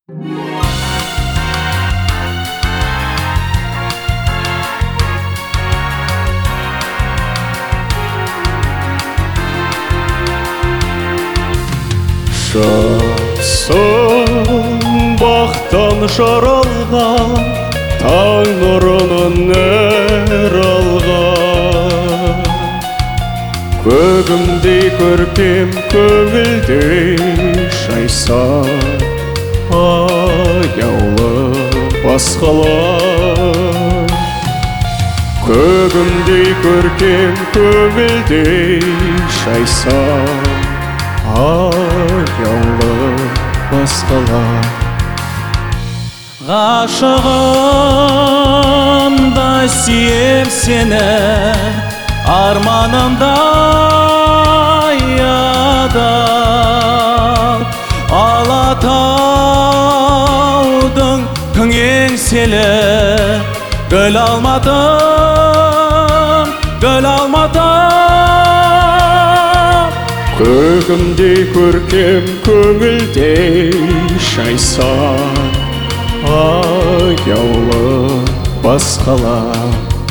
Жатсың бақтан жаралған, таң нұрынан нәр алған. Көгімдей көркем, көңілдей жайсаң, аяулы басқалар. Көгімдей көркем, көңілдей жайсаң, аяулы басқалар. Ғашығымдай сүйем сені, арманымдай адал. Алатаудың күн еңселі, гүл алмадым, гүл алмадым. Көгімдей көркем, көңілдей жайсаң, аяулы басқалар.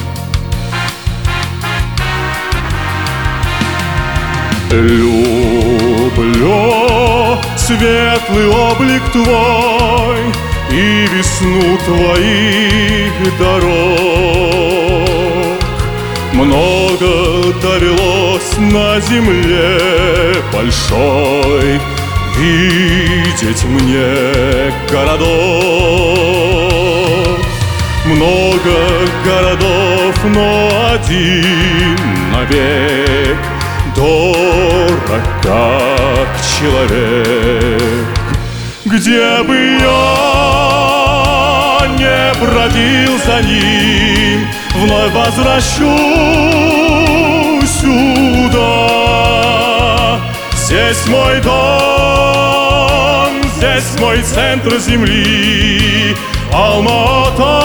Люблю светлый облик твой и весну твоих дорог. Много довелось на земле большой видеть мне городов. Много городов, но один навек дорог, как человек. Где бы я не бродил за ним, вновь возвращусь сюда. Здесь мой дом, здесь мой центр земли, Алма-Ата,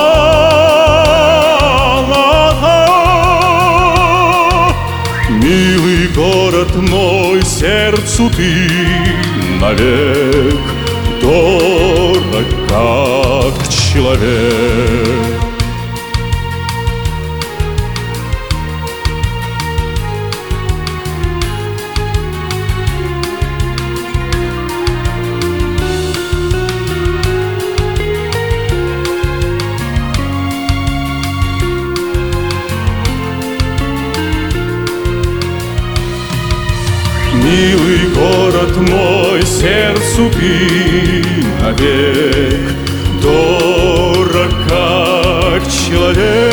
Алма-Ата. Милый город мой, сердцу ты навек дорог, как человек. Милый город мой, сердцу ты навек дорог, как человек.